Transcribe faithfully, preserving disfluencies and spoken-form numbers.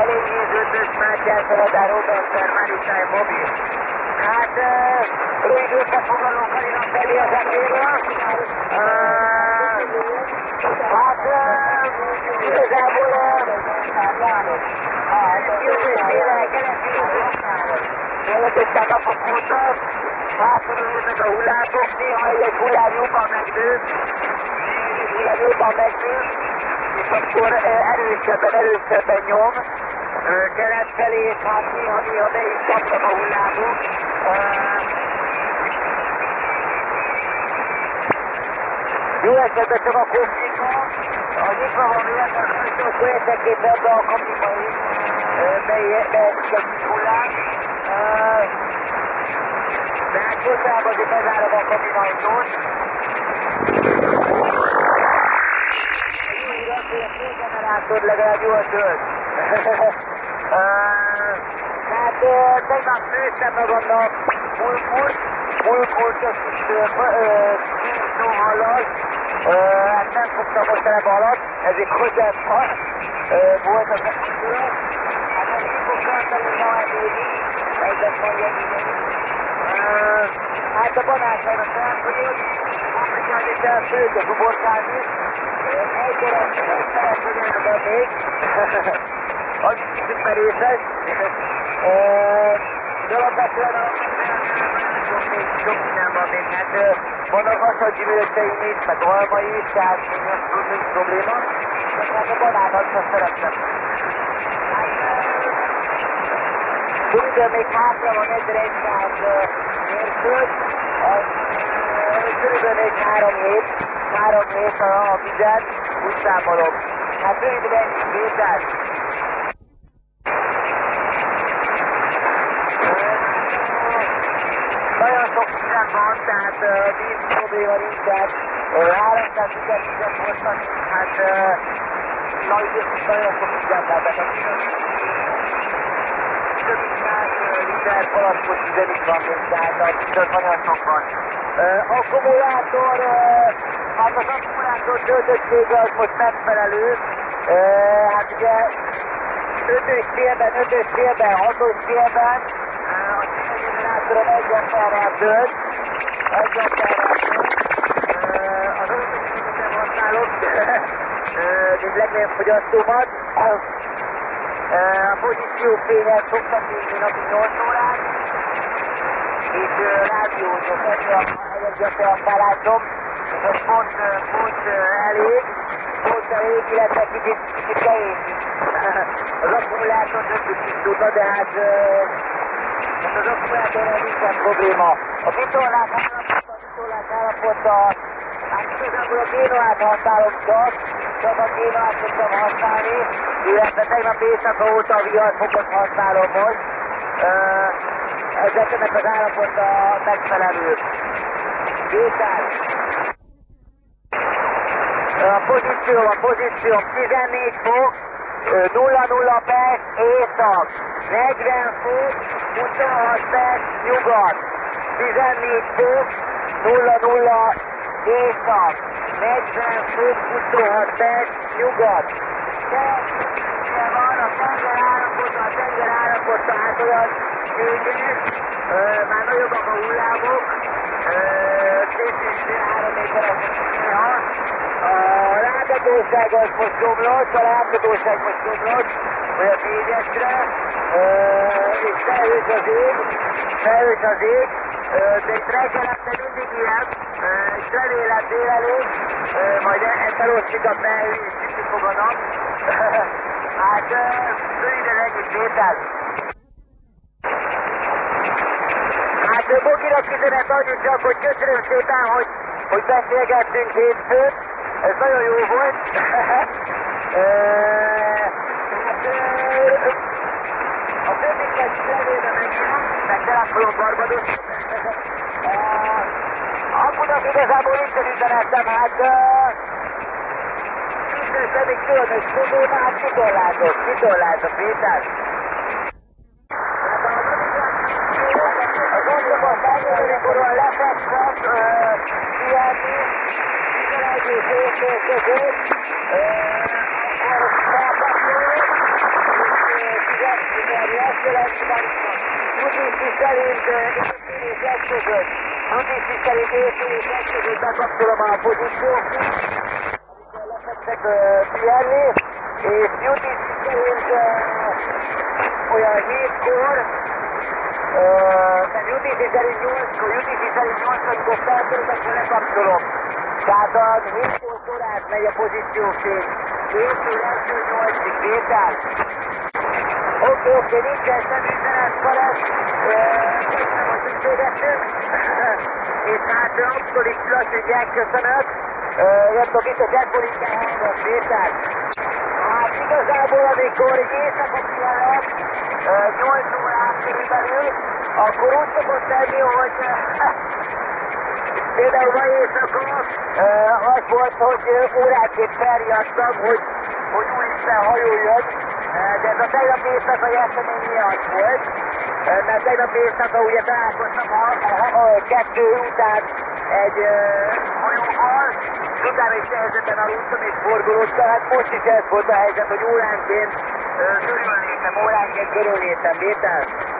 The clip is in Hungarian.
elég nézőtös Mátyás Radár Robertsen Maritime Mobil. Hát rövid összefoglaló Karina felé az epéből. Hát igazából jövőjére keleti napok óta hátulról jönnek a hullámok, néha egy hullám jobban megdő, egy hullám jobban megdő, és akkor erősebben, erősebben nyom, kelet felé, és hát néha-néha be is kaptak a hullámok. Jó esetben csak a kopnyika, a nyitva van véletlenül, hogy akkor egyszer-két ebbe a kapiba is beesik egy kis hullám. De hát közelebb azért bezárom a kabinajtót. Jó hír az, hogy a félgenerátor legalább jól tölt. Tehát tegnap nőttem magamnak mulkurt, mulkurt egy kis nóhallal. Hát nem fogtam most el alatt, ezért hozzám volt az eszkülök. Hát nem is fog tartani ma eddig, egyet mondja így. Hát a banán sajnos elfogyott, Afrikán is elfőtt a zuborkálni. Egy darab szeretnél van még, az is kicsit merészes. De alapvetően a sok minden van még, hát vannak hasonló gyümölcseim is, meg alma is, tehát nincs probléma. Hát a banánat sem szeretem. Körülbelül még hátra van ezeregyszáz mérföld, az körülbelül még három hét, három hét a vizet, úgy számolok. Hát röviden ennyi kétel. Nagyon sok vizet van, tehát víz probléma nincsen. háromszáz vizet voltak, hát nagyon sok vizet lehetek. Több száz liter palackos vizet van még, tehát a vizet nagyon sok van. Akkumulátor, hát az akkumulátor töltöttsége az most megfelelő. Hát ugye ötös célben, ötös célben, hatos célben a generátorom egy amperrel tölt, egy amperrel tölt. Az autósítót nem használok, mint legnagyobb fogyasztómat. A pozíciófényet szoktam nézni napi nyolc órát, és rádiózok egyet a felálltom, és az pont, pont elég, pont elég, illetve kicsit, kicsit kevés is. Az akkumulátor többit is tudna, de hát az akkumulátorral nincsen probléma. A vitorlák állapota, a vitorlák állapota, hát igazából a génoát használom csak, csak a génoát szoktam használni, illetve tegnap éjszaka óta a viharfokot használom most. Ezeknek az állapota megfelelő. Vétel. A pozíció, a pozíció tizennégy fok, nulla nulla perc észak, negyven fok, huszonhat perc nyugat, tizennégy fok, nulla nulla észak, negyven fok, huszonhat perc nyugat. De van a tenger állapota, a tenger állapota, hát olyan ügyes, már nagyobbak a hullámok, két és három méteres néha. A láthatóság az most romlott, a láthatóság most romlott, olyan négyesre, és felhős az ég, felhős az ég, de itt reggelente mindig ilyen, és remélem délelőtt, majd ezt elosztik a felhő, és sütni fog a nap. Hát röviden ennyi tétel. Hát Boginak üzenet annyit csak, hogy köszönöm szépen, hogy, hogy beszélgettünk hétfőn. Ez nagyon jó volt. Hát a többit meg levébe menjen, meg telefonon Barbados. Apunak igazából nincsen üzenetem, hát nincs semmi különös probléma, hát kitorlátok, kitorlátok, Péter. Az otthoban felmérőkorban lefektem kiállni, tizenegy és éjfél között, akkor felpakolom, és ami azt jelenti, U T C szerint éjfél és egy között, U T C szerint éjfél és egy között bekapcsolom a pozíciót, amikor lefektek pihenni, és U T C szerint olyan hétkor, tehát U T C szerint nyolckor, U T C szerint nyolckor feltöltök, akkor lekapcsolom. Tehát az hét órát megy a pozíciófény. héttől egytől nyolcig, Péter. Oké, oké, nincsen semmi üzenet, Karesz. Köszönöm, hogy beszélgettünk. És hát abszolút itt lassú Jack, köszönöm. Nem tudok, itt a Jackpolit kell hallgat, Péter. Hát igazából, amikor éjszaka kiállok, nyolc órát körülbelül, akkor úgy szokott lenni, hogy például ma éjszaka az volt, hogy óránként felriadtam, hogy, hogy úristen hajó jön, de ez a tegnap éjszakai esemény miatt volt, mert tegnap éjszaka ugye találkoztam a, a, a kettő után egy hajóval, és utána is helyzetben aludtam és forgolódtam, hát most is ez volt a helyzet, hogy óránként körülnéztem, óránként körülnéztem, Péter.